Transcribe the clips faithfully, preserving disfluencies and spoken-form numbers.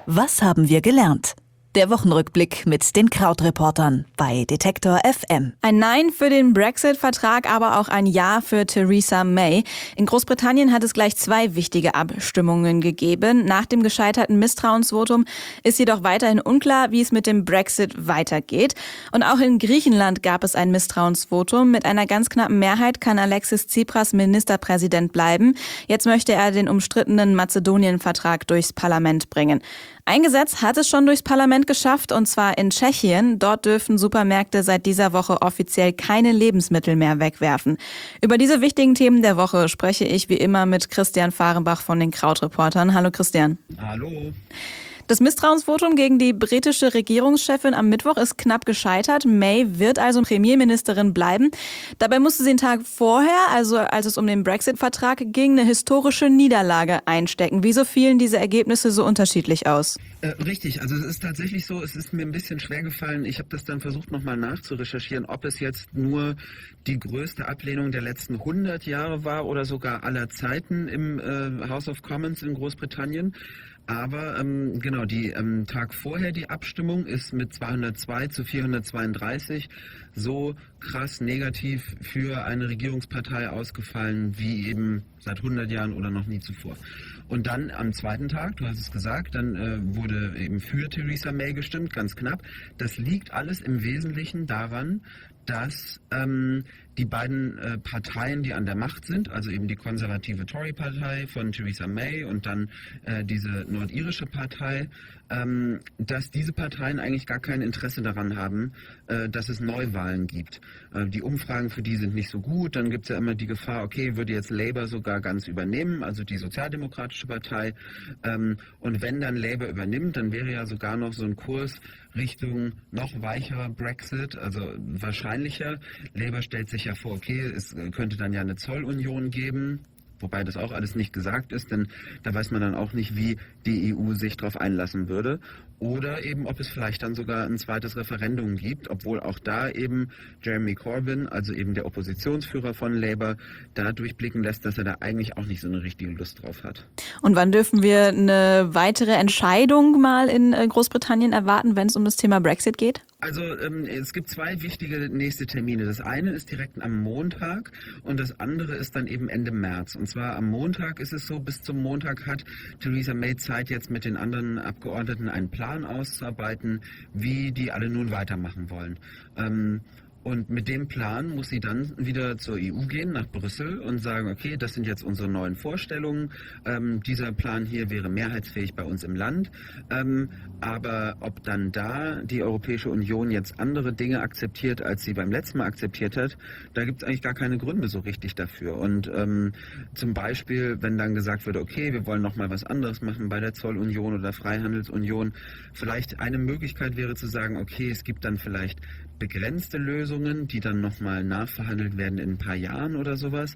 Was haben wir gelernt? Der Wochenrückblick mit den Krautreportern bei Detektor F M. Ein Nein für den Brexit-Vertrag, aber auch ein Ja für Theresa May. In Großbritannien hat es gleich zwei wichtige Abstimmungen gegeben. Nach dem gescheiterten Misstrauensvotum ist jedoch weiterhin unklar, wie es mit dem Brexit weitergeht. Und auch in Griechenland gab es ein Misstrauensvotum. Mit einer ganz knappen Mehrheit kann Alexis Tsipras Ministerpräsident bleiben. Jetzt möchte er den umstrittenen Mazedonien-Vertrag durchs Parlament bringen. Ein Gesetz hat es schon durchs Parlament geschafft, und zwar in Tschechien. Dort dürfen Supermärkte seit dieser Woche offiziell keine Lebensmittel mehr wegwerfen. Über diese wichtigen Themen der Woche spreche ich wie immer mit Christian Fahrenbach von den Krautreportern. Hallo Christian. Hallo. Das Misstrauensvotum gegen die britische Regierungschefin am Mittwoch ist knapp gescheitert. May wird also Premierministerin bleiben. Dabei musste sie den Tag vorher, also als es um den Brexit-Vertrag ging, eine historische Niederlage einstecken. Wieso fielen diese Ergebnisse so unterschiedlich aus? Äh, richtig, also es ist tatsächlich so, es ist mir ein bisschen schwer gefallen. Ich habe das dann versucht nochmal nachzurecherchieren, ob es jetzt nur die größte Ablehnung der letzten hundert Jahre war oder sogar aller Zeiten im äh, House of Commons in Großbritannien. Aber ähm, genau, die ähm, Tag vorher die Abstimmung ist mit zweihundertzwei zu vierhundertzweiunddreißig so krass negativ für eine Regierungspartei ausgefallen wie eben seit hundert Jahren oder noch nie zuvor. Und dann am zweiten Tag, du hast es gesagt, dann äh, wurde eben für Theresa May gestimmt, ganz knapp. Das liegt alles im Wesentlichen daran, dass ähm, die beiden äh, Parteien, die an der Macht sind, also eben die konservative Tory-Partei von Theresa May und dann äh, diese nordirische Partei, ähm, dass diese Parteien eigentlich gar kein Interesse daran haben, äh, dass es Neuwahlen gibt. Äh, die Umfragen für die sind nicht so gut, dann gibt es ja immer die Gefahr, okay, würde jetzt Labour sogar ganz übernehmen, also die sozialdemokratische Partei. Ähm, und wenn dann Labour übernimmt, dann wäre ja sogar noch so ein Kurs Richtung noch weicherer Brexit, also wahrscheinlicher. Labour stellt sich ja vor, okay, es könnte dann ja eine Zollunion geben, wobei das auch alles nicht gesagt ist, denn da weiß man dann auch nicht, wie die E U sich darauf einlassen würde. Oder eben, ob es vielleicht dann sogar ein zweites Referendum gibt, obwohl auch da eben Jeremy Corbyn, also eben der Oppositionsführer von Labour, da durchblicken lässt, dass er da eigentlich auch nicht so eine richtige Lust drauf hat. Und wann dürfen wir eine weitere Entscheidung mal in Großbritannien erwarten, wenn es um das Thema Brexit geht? Also ähm, es gibt zwei wichtige nächste Termine. Das eine ist direkt am Montag und das andere ist dann eben Ende März. Und zwar am Montag ist es so, bis zum Montag hat Theresa May Zeit, jetzt mit den anderen Abgeordneten einen Plan auszuarbeiten, wie die alle nun weitermachen wollen. Ähm, Und mit dem Plan muss sie dann wieder zur E U gehen, nach Brüssel und sagen, okay, das sind jetzt unsere neuen Vorstellungen. Ähm, dieser Plan hier wäre mehrheitsfähig bei uns im Land. Ähm, aber ob dann da die Europäische Union jetzt andere Dinge akzeptiert, als sie beim letzten Mal akzeptiert hat, da gibt es eigentlich gar keine Gründe so richtig dafür. Und ähm, zum Beispiel, wenn dann gesagt wird, okay, wir wollen nochmal was anderes machen bei der Zollunion oder Freihandelsunion, vielleicht eine Möglichkeit wäre zu sagen, okay, es gibt dann vielleicht begrenzte Lösungen, die dann nochmal nachverhandelt werden in ein paar Jahren oder sowas.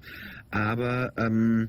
Aber ähm,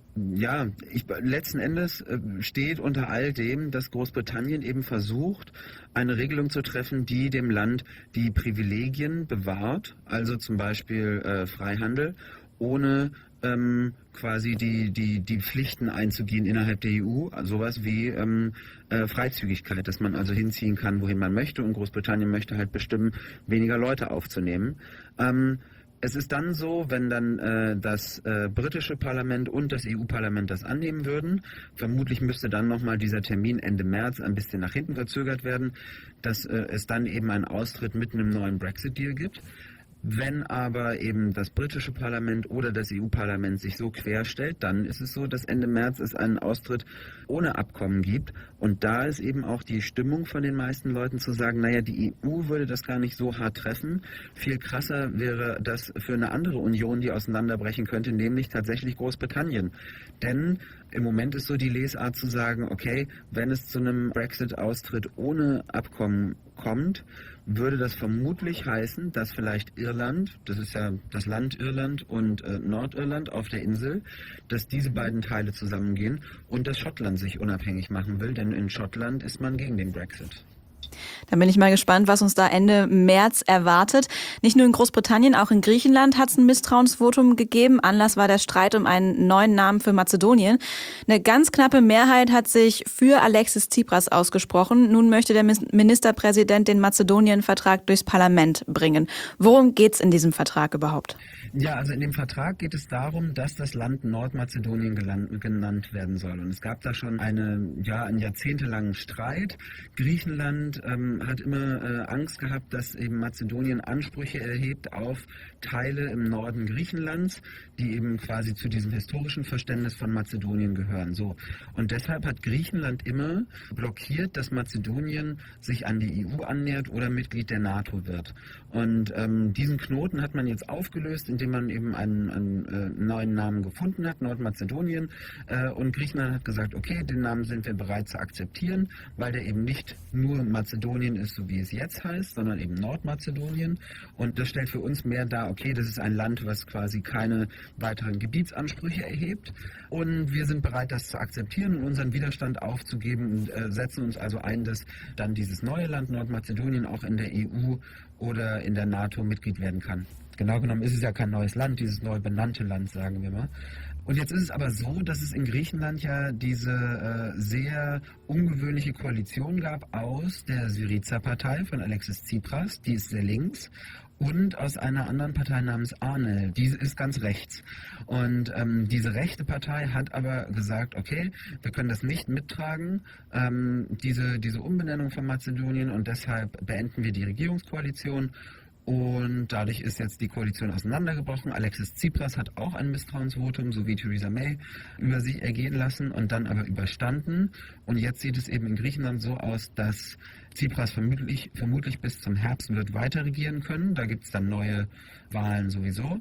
ja, ich, letzten Endes äh, steht unter all dem, dass Großbritannien eben versucht, eine Regelung zu treffen, die dem Land die Privilegien bewahrt, also zum Beispiel äh, Freihandel, ohne ähm, quasi die, die, die Pflichten einzugehen innerhalb der E U, also sowas wie ähm, äh, Freizügigkeit, dass man also hinziehen kann, wohin man möchte, und Großbritannien möchte halt bestimmen, weniger Leute aufzunehmen. Ähm, Es ist dann so, wenn dann äh, das äh, britische Parlament und das E U-Parlament das annehmen würden, vermutlich müsste dann nochmal dieser Termin Ende März ein bisschen nach hinten verzögert werden, dass äh, es dann eben einen Austritt mit einem neuen Brexit-Deal gibt. Wenn aber eben das britische Parlament oder das E U-Parlament sich so querstellt, dann ist es so, dass Ende März es einen Austritt ohne Abkommen gibt. Und da ist eben auch die Stimmung von den meisten Leuten zu sagen, naja, die E U würde das gar nicht so hart treffen. Viel krasser wäre das für eine andere Union, die auseinanderbrechen könnte, nämlich tatsächlich Großbritannien. Denn im Moment ist so die Lesart zu sagen, okay, wenn es zu einem Brexit-Austritt ohne Abkommen kommt, würde das vermutlich heißen, dass vielleicht Irland, das ist ja das Land Irland und äh, Nordirland auf der Insel, dass diese beiden Teile zusammengehen und dass Schottland sich unabhängig machen will, denn in Schottland ist man gegen den Brexit. Dann bin ich mal gespannt, was uns da Ende März erwartet. Nicht nur in Großbritannien, auch in Griechenland hat es ein Misstrauensvotum gegeben. Anlass war der Streit um einen neuen Namen für Mazedonien. Eine ganz knappe Mehrheit hat sich für Alexis Tsipras ausgesprochen. Nun möchte der Ministerpräsident den Mazedonien-Vertrag durchs Parlament bringen. Worum geht's in diesem Vertrag überhaupt? Ja, also in dem Vertrag geht es darum, dass das Land Nordmazedonien geland, genannt werden soll. Und es gab da schon eine, ja, einen jahrzehntelangen Streit. Griechenland ähm, hat immer äh, Angst gehabt, dass eben Mazedonien Ansprüche erhebt auf Teile im Norden Griechenlands, die eben quasi zu diesem historischen Verständnis von Mazedonien gehören. So. Und deshalb hat Griechenland immer blockiert, dass Mazedonien sich an die E U annähert oder Mitglied der NATO wird. Und ähm, diesen Knoten hat man jetzt aufgelöst, indem man eben einen, einen äh, neuen Namen gefunden hat, Nordmazedonien. Äh, und Griechenland hat gesagt, okay, den Namen sind wir bereit zu akzeptieren, weil der eben nicht nur Mazedonien ist, so wie es jetzt heißt, sondern eben Nordmazedonien. Und das stellt für uns mehr dar, okay, das ist ein Land, was quasi keine weiteren Gebietsansprüche erhebt. Und wir sind bereit, das zu akzeptieren und unseren Widerstand aufzugeben und äh, setzen uns also ein, dass dann dieses neue Land Nordmazedonien auch in der E U oder in der NATO Mitglied werden kann. Genau genommen ist es ja kein neues Land, dieses neu benannte Land, sagen wir mal. Und jetzt ist es aber so, dass es in Griechenland ja diese äh, sehr ungewöhnliche Koalition gab aus der Syriza-Partei von Alexis Tsipras, die ist sehr links, und aus einer anderen Partei namens ANEL, die ist ganz rechts. Und ähm, diese rechte Partei hat aber gesagt, okay, wir können das nicht mittragen, ähm, diese, diese Umbenennung von Mazedonien, und deshalb beenden wir die Regierungskoalition. Und dadurch ist jetzt die Koalition auseinandergebrochen. Alexis Tsipras hat auch ein Misstrauensvotum, so wie Theresa May, über sich ergehen lassen und dann aber überstanden. Und jetzt sieht es eben in Griechenland so aus, dass Tsipras vermutlich, vermutlich bis zum Herbst wird weiter regieren können. Da gibt es dann neue Wahlen sowieso.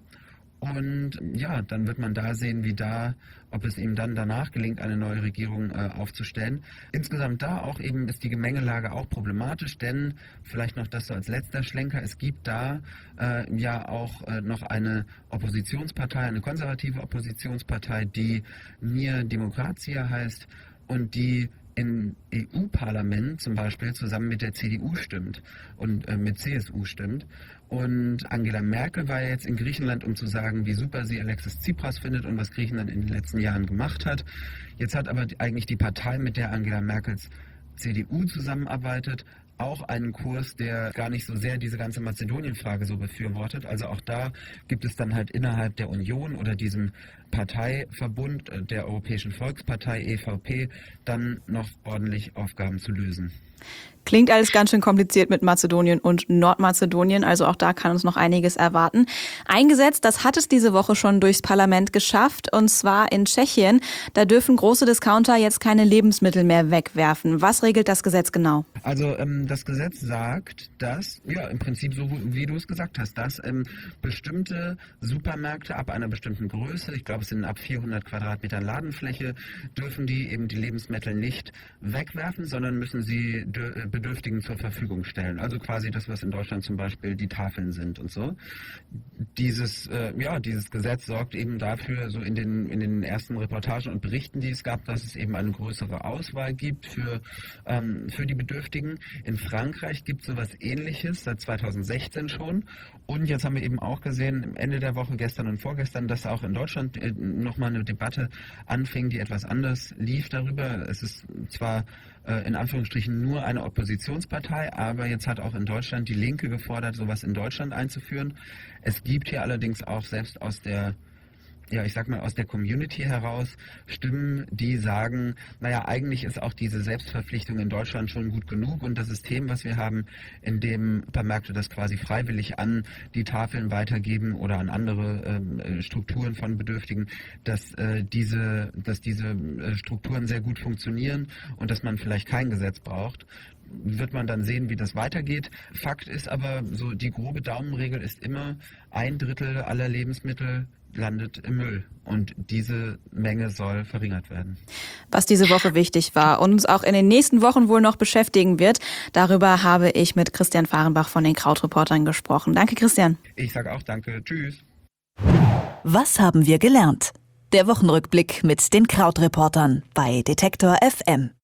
Und ja, dann wird man da sehen, wie da, ob es ihm dann danach gelingt, eine neue Regierung äh, aufzustellen. Insgesamt da auch eben ist die Gemengelage auch problematisch, denn vielleicht noch das so als letzter Schlenker, es gibt da äh, ja auch äh, noch eine Oppositionspartei, eine konservative Oppositionspartei, die Mir Demokratia heißt und die im E U-Parlament zum Beispiel zusammen mit der C D U stimmt und äh, mit C S U stimmt. Und Angela Merkel war jetzt in Griechenland, um zu sagen, wie super sie Alexis Tsipras findet und was Griechenland in den letzten Jahren gemacht hat. Jetzt hat aber eigentlich die Partei, mit der Angela Merkels C D U zusammenarbeitet, auch einen Kurs, der gar nicht so sehr diese ganze Mazedonien-Frage so befürwortet. Also auch da gibt es dann halt innerhalb der Union oder diesem Parteiverbund der Europäischen Volkspartei E V P dann noch ordentlich Aufgaben zu lösen. Klingt alles ganz schön kompliziert mit Mazedonien und Nordmazedonien, also auch da kann uns noch einiges erwarten. Eingesetzt, das hat es diese Woche schon durchs Parlament geschafft, und zwar in Tschechien. Da dürfen große Discounter jetzt keine Lebensmittel mehr wegwerfen. Was regelt das Gesetz genau? Also ähm, das Gesetz sagt, dass, ja im Prinzip so wie du es gesagt hast, dass ähm, bestimmte Supermärkte ab einer bestimmten Größe, ich glaube es sind ab vierhundert Quadratmetern Ladenfläche, dürfen die eben die Lebensmittel nicht wegwerfen, sondern müssen sie Bedürftigen zur Verfügung stellen. Also quasi das, was in Deutschland zum Beispiel die Tafeln sind und so. Dieses, äh, ja, dieses Gesetz sorgt eben dafür, so in den, in den ersten Reportagen und Berichten, die es gab, dass es eben eine größere Auswahl gibt für, ähm, für die Bedürftigen. In Frankreich gibt es sowas Ähnliches, seit zweitausendsechzehn schon. Und jetzt haben wir eben auch gesehen, am Ende der Woche, gestern und vorgestern, dass auch in Deutschland äh, nochmal eine Debatte anfing, die etwas anders lief darüber. Es ist zwar äh, in Anführungsstrichen nur eine Oppositionspartei, aber jetzt hat auch in Deutschland die Linke gefordert, sowas in Deutschland einzuführen. Es gibt hier allerdings auch selbst aus der ja, ich sag mal, aus der Community heraus Stimmen, die sagen, naja, eigentlich ist auch diese Selbstverpflichtung in Deutschland schon gut genug und das System, was wir haben, in dem Supermärkte das quasi freiwillig an die Tafeln weitergeben oder an andere ähm, Strukturen von Bedürftigen, dass äh, diese, dass diese äh, Strukturen sehr gut funktionieren und dass man vielleicht kein Gesetz braucht. Wird man dann sehen, wie das weitergeht. Fakt ist aber, so die grobe Daumenregel ist immer, ein Drittel aller Lebensmittel landet im Müll. Und diese Menge soll verringert werden. Was diese Woche wichtig war und uns auch in den nächsten Wochen wohl noch beschäftigen wird, darüber habe ich mit Christian Fahrenbach von den Krautreportern gesprochen. Danke, Christian. Ich sage auch danke. Tschüss. Was haben wir gelernt? Der Wochenrückblick mit den Krautreportern bei Detektor F M.